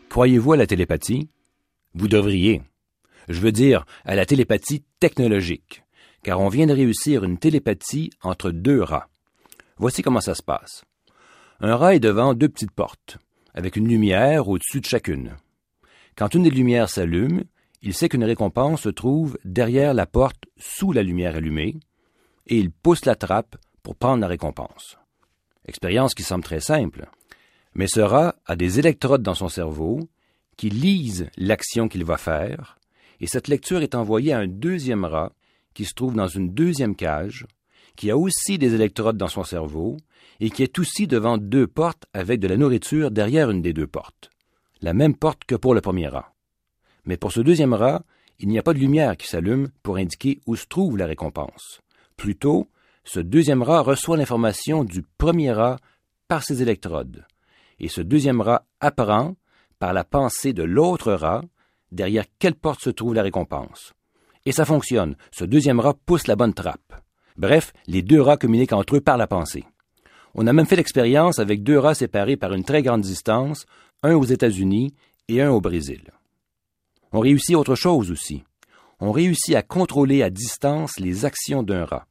Croyez-vous à la télépathie? Vous devriez. Je veux dire à la télépathie technologique, car on vient de réussir une télépathie entre deux rats. Voici comment ça se passe. Un rat est devant deux petites portes, avec une lumière au-dessus de chacune. Quand une des lumières s'allume, il sait qu'une récompense se trouve derrière la porte sous la lumière allumée, et il pousse la trappe pour prendre la récompense. Expérience qui semble très simple. Mais ce rat a des électrodes dans son cerveau qui lisent l'action qu'il va faire, et cette lecture est envoyée à un deuxième rat qui se trouve dans une deuxième cage, qui a aussi des électrodes dans son cerveau et qui est aussi devant deux portes avec de la nourriture derrière une des deux portes. La même porte que pour le premier rat. Mais pour ce deuxième rat, il n'y a pas de lumière qui s'allume pour indiquer où se trouve la récompense. Plutôt, ce deuxième rat reçoit l'information du premier rat par ses électrodes. Et ce deuxième rat apprend, par la pensée de l'autre rat, derrière quelle porte se trouve la récompense. Et ça fonctionne. Ce deuxième rat pousse la bonne trappe. Bref, les deux rats communiquent entre eux par la pensée. On a même fait l'expérience avec deux rats séparés par une très grande distance, un aux États-Unis et un au Brésil. On réussit autre chose aussi. On réussit à contrôler à distance les actions d'un rat.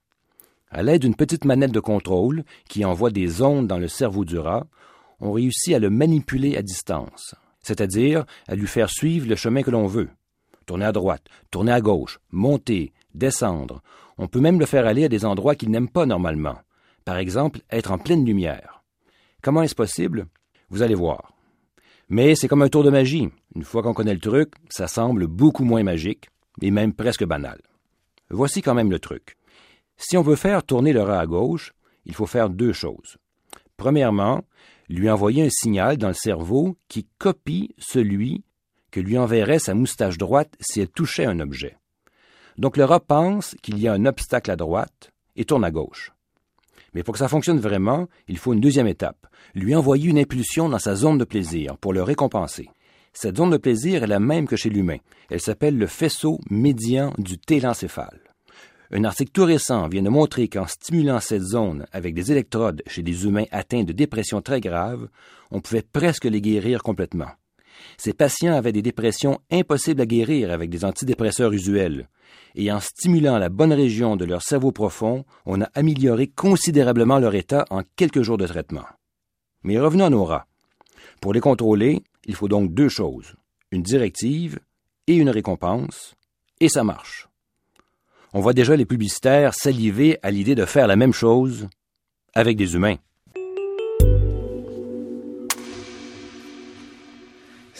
À l'aide d'une petite manette de contrôle qui envoie des ondes dans le cerveau du rat, on réussit à le manipuler à distance, c'est-à-dire à lui faire suivre le chemin que l'on veut. Tourner à droite, tourner à gauche, monter, descendre. On peut même le faire aller à des endroits qu'il n'aime pas normalement. Par exemple, être en pleine lumière. Comment est-ce possible? Vous allez voir. Mais c'est comme un tour de magie. Une fois qu'on connaît le truc, ça semble beaucoup moins magique et même presque banal. Voici quand même le truc. Si on veut faire tourner le rat à gauche, il faut faire deux choses. Premièrement, lui envoyer un signal dans le cerveau qui copie celui que lui enverrait sa moustache droite si elle touchait un objet. Donc le rat pense qu'il y a un obstacle à droite et tourne à gauche. Mais pour que ça fonctionne vraiment, il faut une deuxième étape, lui envoyer une impulsion dans sa zone de plaisir pour le récompenser. Cette zone de plaisir est la même que chez l'humain. Elle s'appelle le faisceau médian du télencéphale. Un article tout récent vient de montrer qu'en stimulant cette zone avec des électrodes chez des humains atteints de dépression très grave, on pouvait presque les guérir complètement. Ces patients avaient des dépressions impossibles à guérir avec des antidépresseurs usuels. Et en stimulant la bonne région de leur cerveau profond, on a amélioré considérablement leur état en quelques jours de traitement. Mais revenons à nos rats. Pour les contrôler, il faut donc deux choses, une directive et une récompense, et ça marche. On voit déjà les publicitaires saliver à l'idée de faire la même chose avec des humains.